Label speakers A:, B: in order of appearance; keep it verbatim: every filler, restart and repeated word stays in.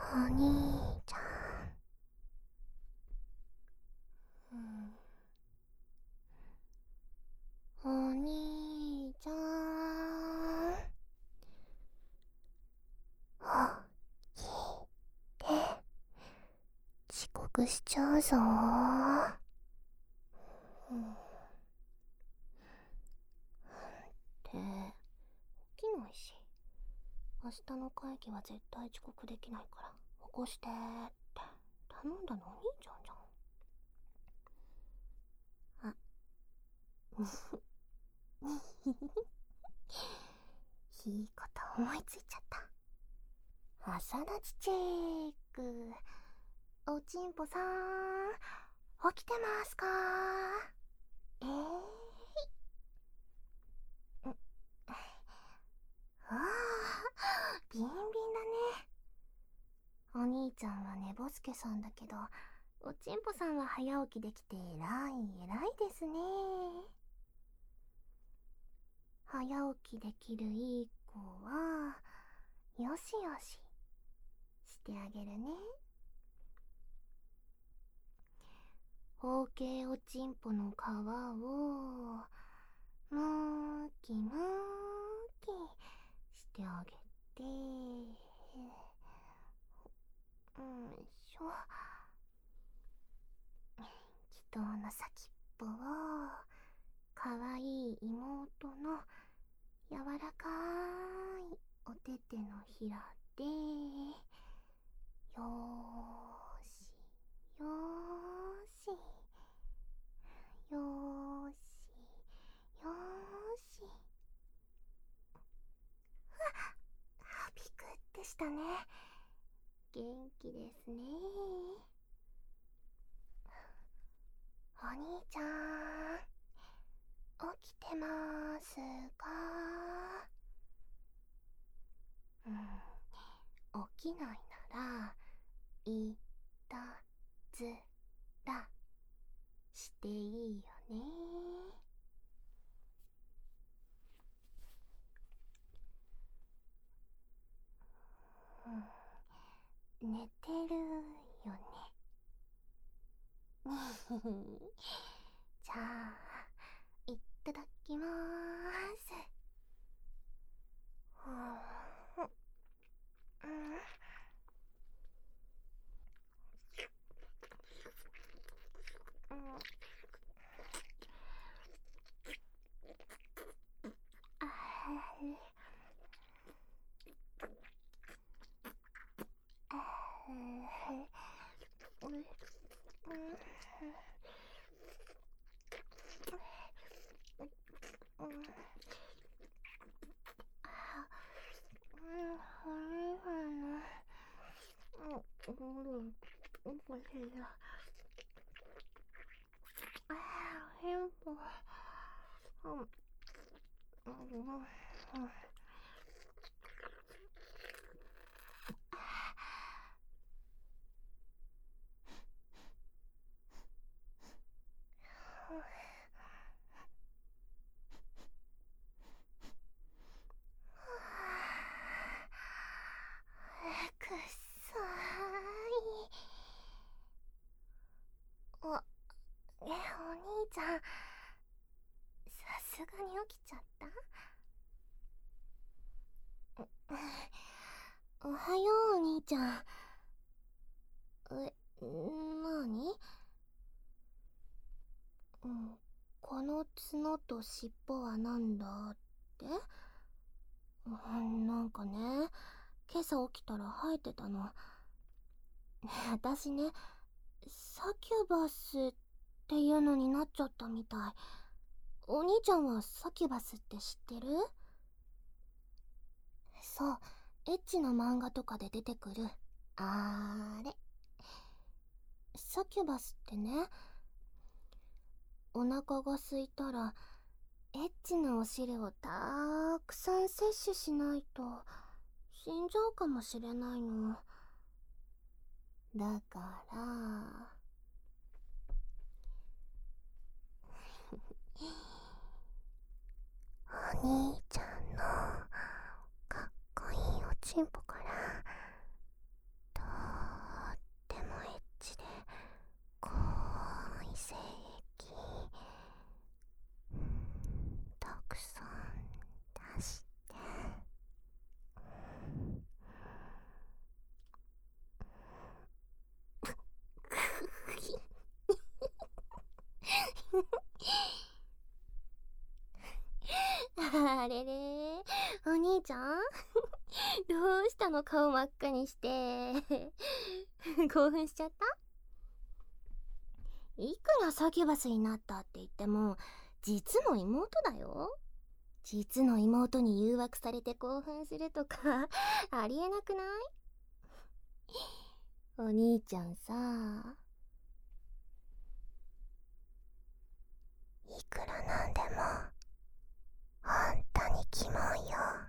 A: お兄ちゃん、うん、お兄ちゃん、起きて、遅刻しちゃうぞ。うん、って起きないし、明日の会議は絶対遅刻できないから起こしてーって頼んだのお兄ちゃんじゃん。あいいこと思いついちゃった。朝立ちチェック。おちんぽさん、起きてますか？えー、んああ、ビンビンだね。お兄ちゃんは寝ぼすけさんだけど、おちんぽさんは早起きできて偉い偉いですね。早起きできるいい子はよしよししてあげるね。包茎おちんぽの皮をむーきむーきしてあげて、うんしょ。気筒の先っぽをかわいい妹の柔らかいおててのひらで、よーしよーしよーしよーし。ビクってしたね。元気ですね。お兄ちゃん、起きてますか？うん、起きないならいたずらしていいよね。うん、寝てるよね。じゃあいただきまーす。うん、うん、あうん、くっさーい。お、え、お兄ちゃん、さすがに起きちゃった？おはよう、お兄ちゃん。え、なに？うん、この角と尻尾はなんだって？うん、なんかね、今朝起きたら生えてたの。私ね、サキュバスっていうのになっちゃったみたい。お兄ちゃんはサキュバスって知ってる？そう、エッチな漫画とかで出てくるあれ。サキュバスってね、お腹が空いたらエッチなお汁をたーくさん摂取しないと死んじゃうかもしれないの。だからお兄ちゃんのかっこいいおちんぽからどどうしたの、顔真っ赤にして。興奮しちゃった？いくらサキュバスになったって言っても実の妹だよ。実の妹に誘惑されて興奮するとかありえなくない？お兄ちゃんさ、いくらなんでもあんたにキモいよ。